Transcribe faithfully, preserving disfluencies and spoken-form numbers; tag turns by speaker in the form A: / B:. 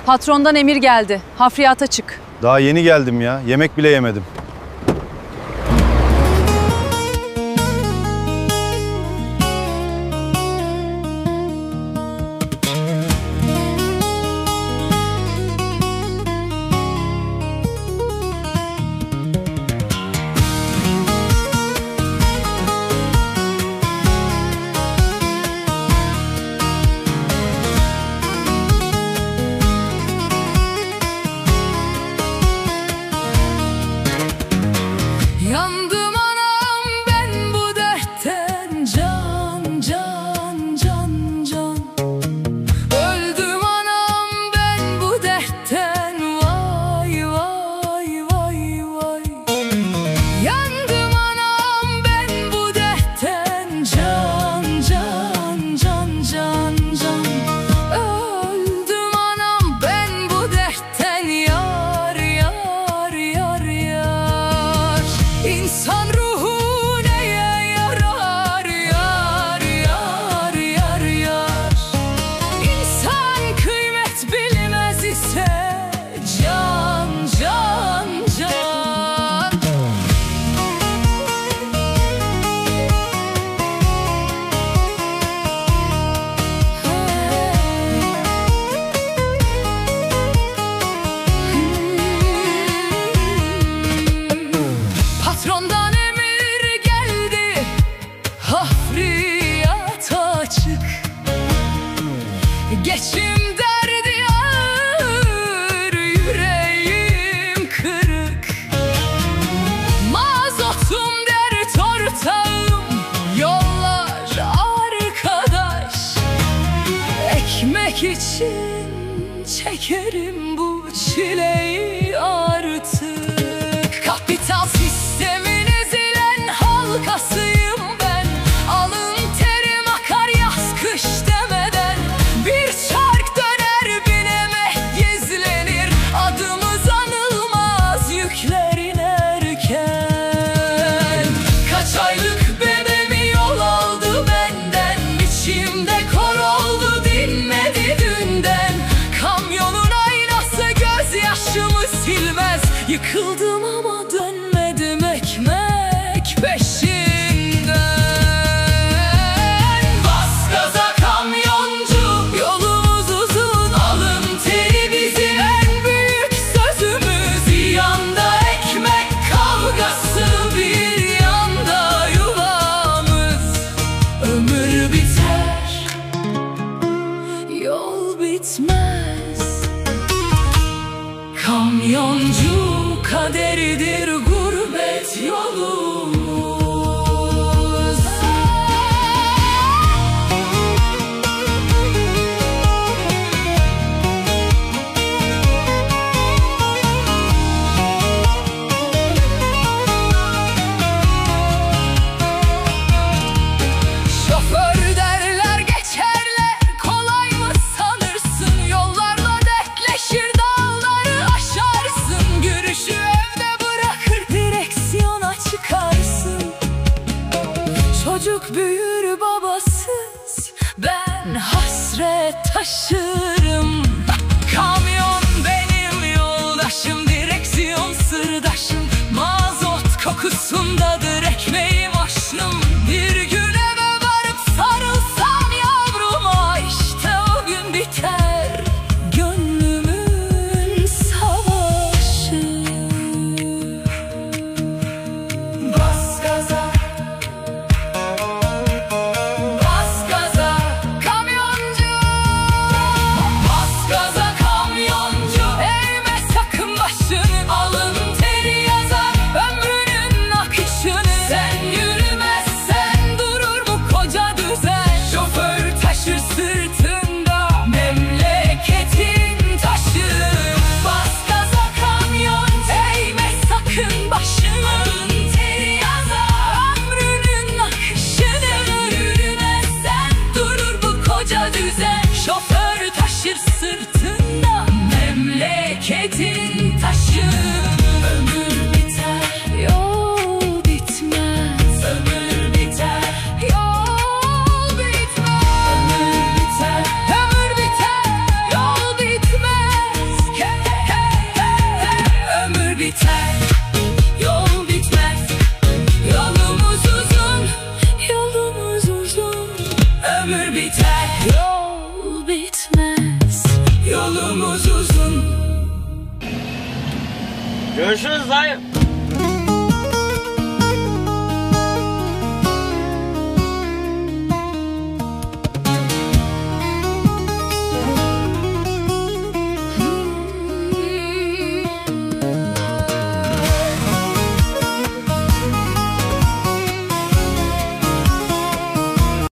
A: Patrondan emir geldi. Hafriyata çık.
B: Daha yeni geldim ya. Yemek bile yemedim.
C: Yandım anam ben bu dertten can can can can. Öldüm anam ben bu dertten vay vay vay vay. Yandım anam ben bu dertten can can can can can. Öldüm anam ben bu dertten yar yar yar yar. İnsan ruhu neye yarar yar yar yar yar. İnsan kıymet bilmez ise can can can. Patrondan emir geldi, hafriyata çık. Geçim derdi ağır, yüreğim kırık. Mazotum dert ortağım, yollar arkadaş. Ekmek için çekerim bu çileyi artık. Kapital sistemin ezilen halkasıyım ben. Alın terim akar yaz kış demeden. Bir çark döner bin emek gizlenir. Adımız anılmaz yükler inerken. Kaç aylık bebeğimi yol aldı benden. İçimde kor oldu dinmedi dünden. Kamyonun aynası gözyaşımı silmez. Yıkıldım ama dönmedim ekmek peşinden. Bas gaza kamyoncu, yolumuz uzun. Alın teri bizim en büyük sözümüz. Bir yanda ekmek kavgası, bir yanda yuvamız. Ömür biter, yol bitmez. Kamyoncu kaderidir gurbet yolumuz. Şoför derler geçerler, kolay mı sanırsın? Yollarla dertleşir, dağları aşarsın. Görüşü evde bırakır, direksiyona çıkarsın. Çocuk büyür babasız, ben hasret taşırım. Kamyon benim yoldaşım, direksiyon sırdaşım. Mazot kokusundadır ekmeğim aşnım. Bir gün eve varıp sarılsam yavruma, işte o gün biter gönlümün savaşı. Bas gaza, bas gaza kamyoncu. Bas gaza kamyoncu, eğme sakın başını. Alın teri yazar ömrünün akışını. Sen yürümezsen ömür biter, yol bitmez, yolumuz uzun.
D: Görüşürüz dayı.